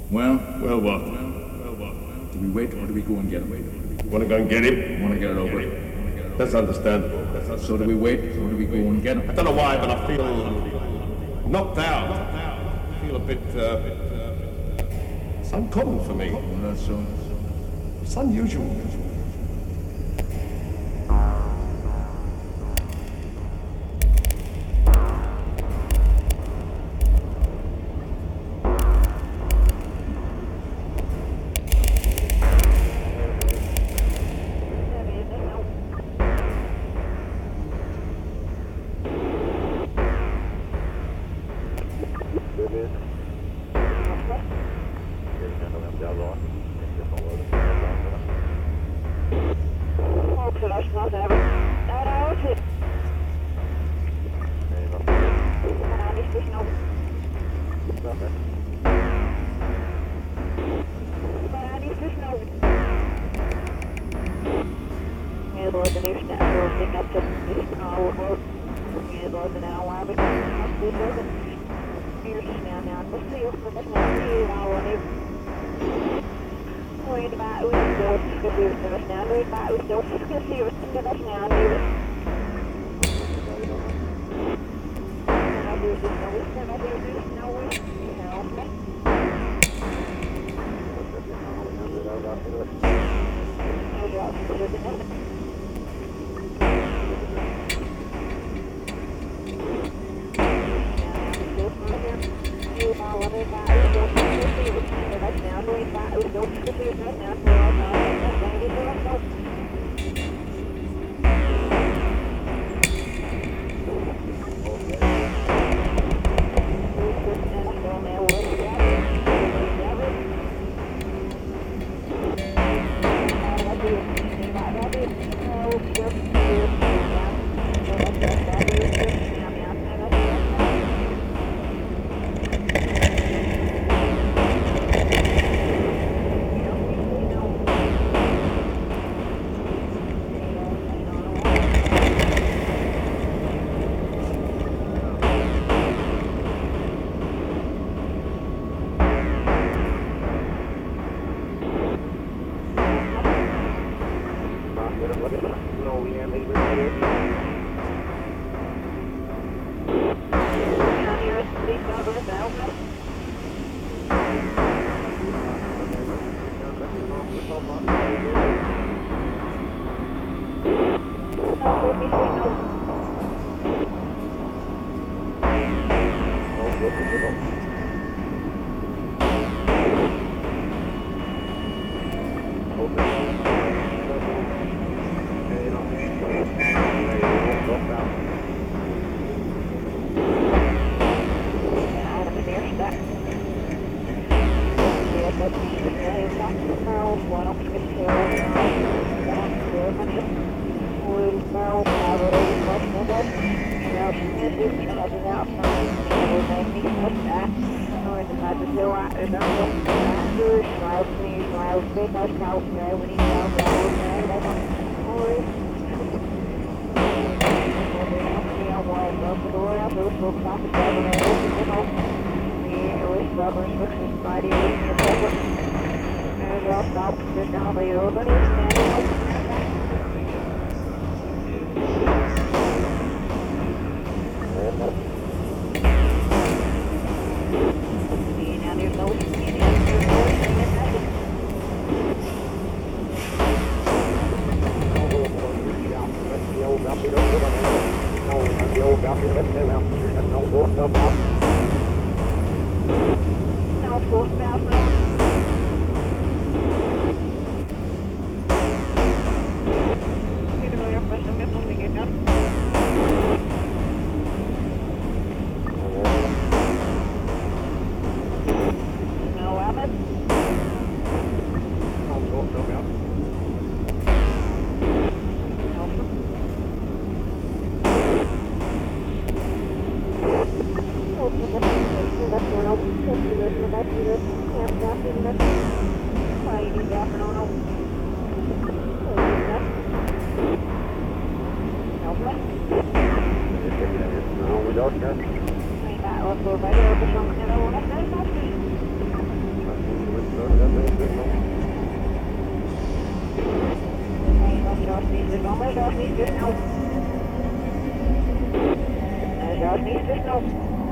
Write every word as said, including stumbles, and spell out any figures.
Well, Well, what? do we wait or do we go and get him? Want to go and get him? Want to get it over? That's understandable. That's understandable. So do we wait or do we go and get I him? don't know why, but I feel knocked out. I feel a bit. Uh, it's uncommon for me. Well, that's so. It's unusual. zoals niet te komen, zoals niet te snel. En zoals niet te snel.